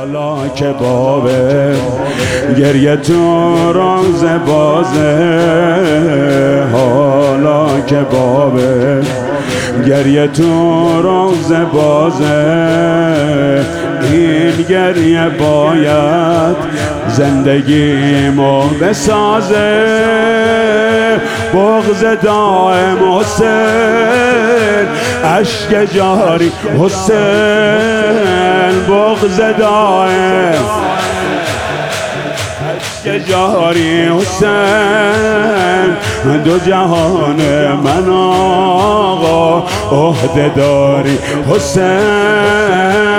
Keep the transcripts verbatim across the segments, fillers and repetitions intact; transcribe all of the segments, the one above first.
حالا که بابه گریه تو راز بازه، حالا که بابه گریه تو راز بازه، این گریه باید زندگی ما بسازه. بغض دائم حسین، اشک جاری حسین، بغض دائم اشک جاری حسین، دو جهان من آقا عهده داری حسین.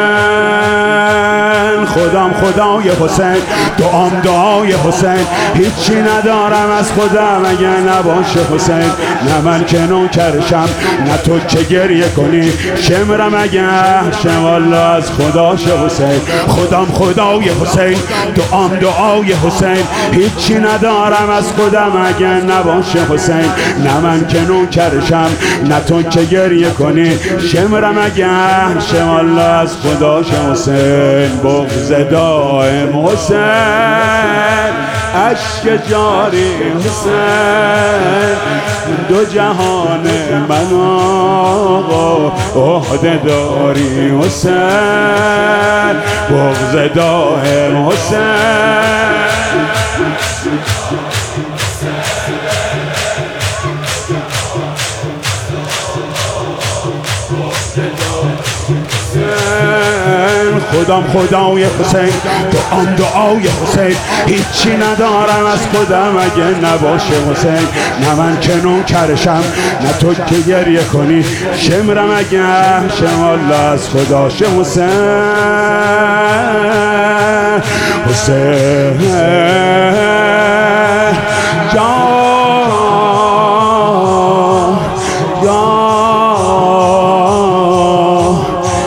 خدام خدای حسین، دعام دعای حسین، هیچی ندارم از خودم اگه نباشه حسین. نه من که نوکرشم نه تو که گریه کنی، شمرم اگه شم والله از خداش حسین. خدام خدای حسین، دعام دعای حسین، هیچی ندارم از خودم اگه نباشه حسین. نه من که نوکرشم نه تو که گریه کنی، شمرم اگه شم والله از خداش حسین. بغض دائم حسین، اشک جاری حسین، دو جهان من آقا عهده داری حسین. بغض دائم حسین، خدام خدای حسین، دعام دعای حسین، هیچی ندارم از خودم اگه نباشه حسین. نه من که نوکرشم نه تو که گریه کنی، شمرم اگه شم والله از خداش حسین. حسین جان جان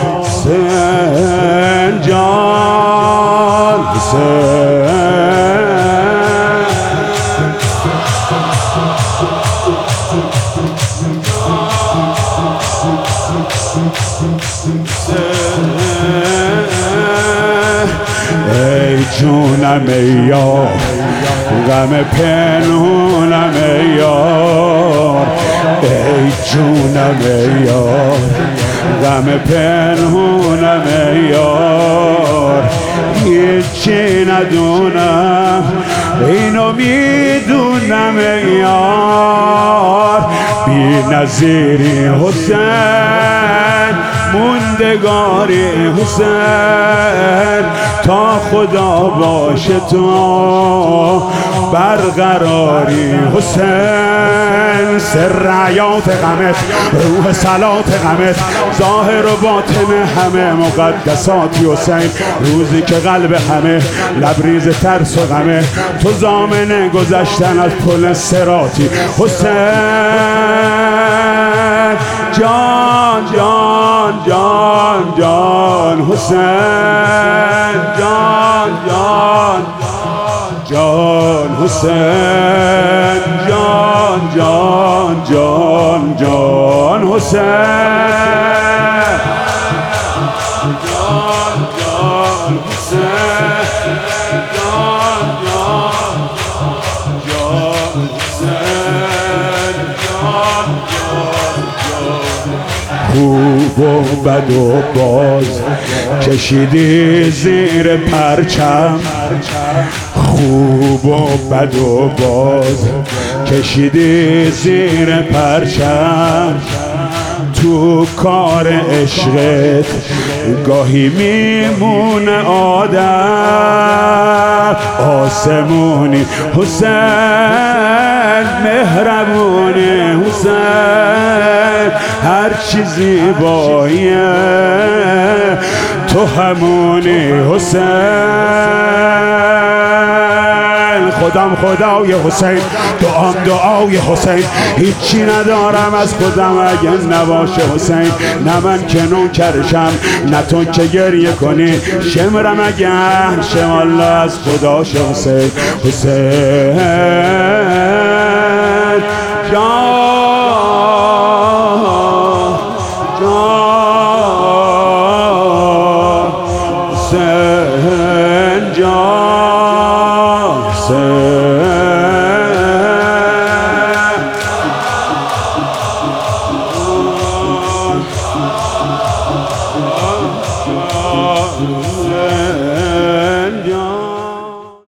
حسین جان حسین. ای جونم ای یار، غم پنهونم ای یار، ای جونم ای یار، غم پنهونم ای یار. هیچی ندونم اینو میدونم ای یار، بی نظیری حسین، موندگاری حسین، تا خدا باشه تو برقراری حسین. سر حیات غمت، روح صلات غمت، ظاهر و باطن همه مقدساتی حسین. روزی که قلب همه لبریز ترس و غمه، تو ضامن گذشتن از پل صراطی حسین. جان جان جان جان حسین، جان جان جان حسین، جان جان جان جان حسین، جان جان حسین، جان جان جان حسین، جان جان جان. خوب و بد و باز کشیدی زیر پرچم، خوب و بد و باز کشیدی زیر پرچم. تو کار عشقت گاهی میمونه آدم، آسمونی حسین، مهربونی حسین، هر چیزی زیباییه تو همونی حسین. خودم خدای حسین، دعام دعای حسین، هیچی ندارم از خودم اگه نباشه حسین. نه من که نوکرشم نه تو که گریه کنی، شمرم اگه شم الله از خداش حسین. حسین جان جان حسین جاسم